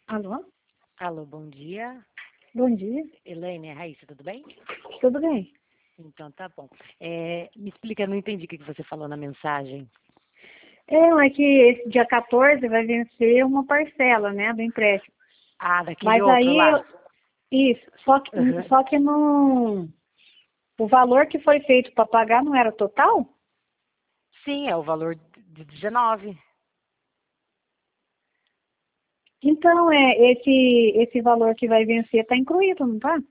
Alô? Alô, bom dia. Bom dia. Elaine, é Raíssa, tudo bem? Tudo bem? Então tá bom. Me explica, eu não entendi o que você falou na mensagem. É que esse dia 14 vai vencer uma parcela, né, do empréstimo. Ah, daquele Mas outro aí, lá. isso, Uhum. só que não, o valor que foi feito para pagar não era total? Sim, é o valor de 19. Então, esse valor que vai vencer está incluído, não tá?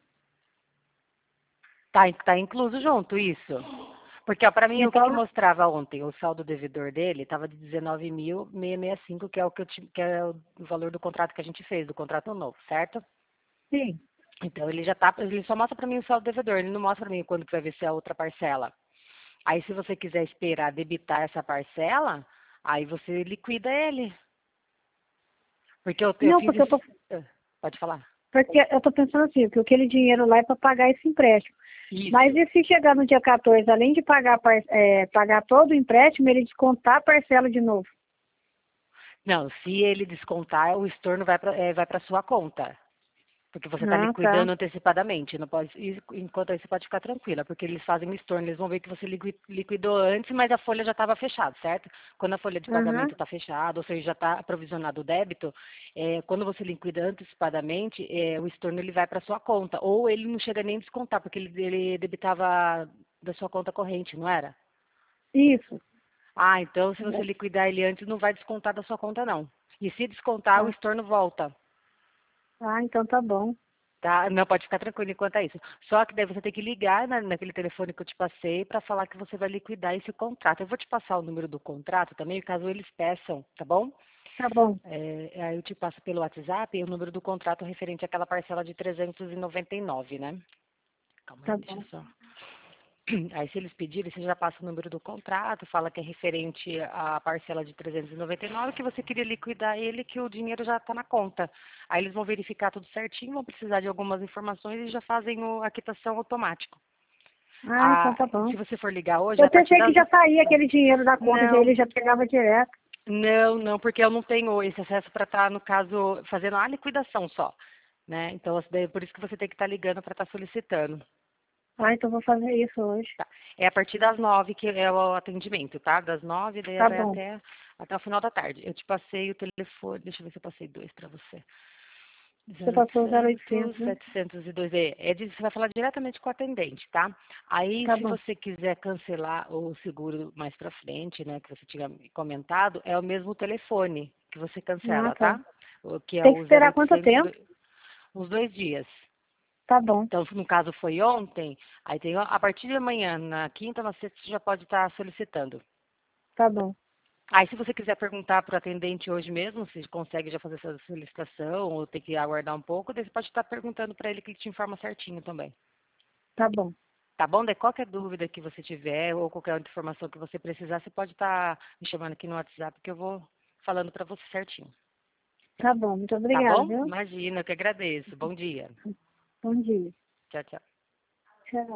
Tá incluso junto isso. Porque, ó, pra mim, o que Então, mostrava ontem? O saldo devedor dele estava de 19.665, que é o que é o valor do contrato que a gente fez, do contrato novo, certo? sim. Então ele só mostra pra mim o saldo devedor, ele não mostra pra mim quando que vai vencer a outra parcela. Aí, se você quiser esperar debitar essa parcela, aí você liquida ele. Porque eu Não, fiz isso. Pode falar. porque eu tô pensando assim, que aquele dinheiro lá é para pagar esse empréstimo. Mas Isso. e se chegar no dia 14, além de pagar todo o empréstimo, ele descontar a parcela de novo? Não, se ele descontar, o estorno vai para sua conta. Porque você está Ah, tá. liquidando antecipadamente. Não pode, enquanto aí você pode ficar tranquila, porque eles fazem o estorno, eles vão ver que você liquidou antes, mas a folha já estava fechada, certo? Quando a folha de Aham. pagamento está fechada, ou seja, já está aprovisionado o débito, quando você liquida antecipadamente, o estorno ele vai para sua conta. Ou ele não chega nem a descontar, porque ele debitava da sua conta corrente, não era? Isso. Ah, então se você liquidar ele antes, não vai descontar da sua conta, não. E se descontar, o Ah, estorno volta. então tá bom. Tá? Não, pode ficar tranquilo enquanto é isso. Só que daí você tem que ligar naquele telefone que eu te passei para falar que você vai liquidar esse contrato. Eu vou te passar o número do contrato também, caso eles peçam, tá bom? Tá bom. Aí eu te passo pelo WhatsApp o número do contrato referente àquela parcela de 399, né? Calma aí, Tá deixa eu bom. só. Aí, se eles pedirem, você já passa o número do contrato, fala que é referente à parcela de 399, que você queria liquidar ele, que o dinheiro já está na conta. Aí, eles vão verificar tudo certinho, vão precisar de algumas informações e já fazem a quitação automático. Então tá bom. Se você for ligar hoje, Eu a partir pensei que das... já saía aquele dinheiro da conta, já Não, ele já pegava direto. não, porque eu não tenho esse acesso para estar, no caso, fazendo a liquidação só. Né? Então, por isso que você tem que estar ligando para estar solicitando. Então vou fazer isso hoje. Tá. É a partir das 9 que é o atendimento, tá? Das 9, daí Tá vai bom. até o final da tarde. Eu te passei o telefone, deixa eu ver se eu passei dois para você. Você passou o 0800, 0800 né? 702. Você vai falar diretamente com o atendente, tá? Aí, Tá se bom. você quiser cancelar o seguro mais pra frente, né, que você tinha comentado, é o mesmo telefone que você cancela, Tá. tá? O que é Tem que o esperar quanto 0800, tempo? uns 2 dias. Tá bom. Então, no caso foi ontem, aí tem a partir de amanhã, na quinta, na sexta, você já pode estar solicitando. Tá bom. Aí, se você quiser perguntar para o atendente hoje mesmo, se consegue já fazer essa solicitação ou tem que aguardar um pouco, daí você pode estar perguntando para ele que ele te informa certinho também. Tá bom. Tá bom? Daí qualquer dúvida que você tiver ou qualquer outra informação que você precisar, você pode estar me chamando aqui no WhatsApp que eu vou falando para você certinho. Tá bom. Muito Tá obrigada, bom? viu? Imagina, eu que agradeço. Bom dia. Bom dia. Tchau, tchau. Tchau.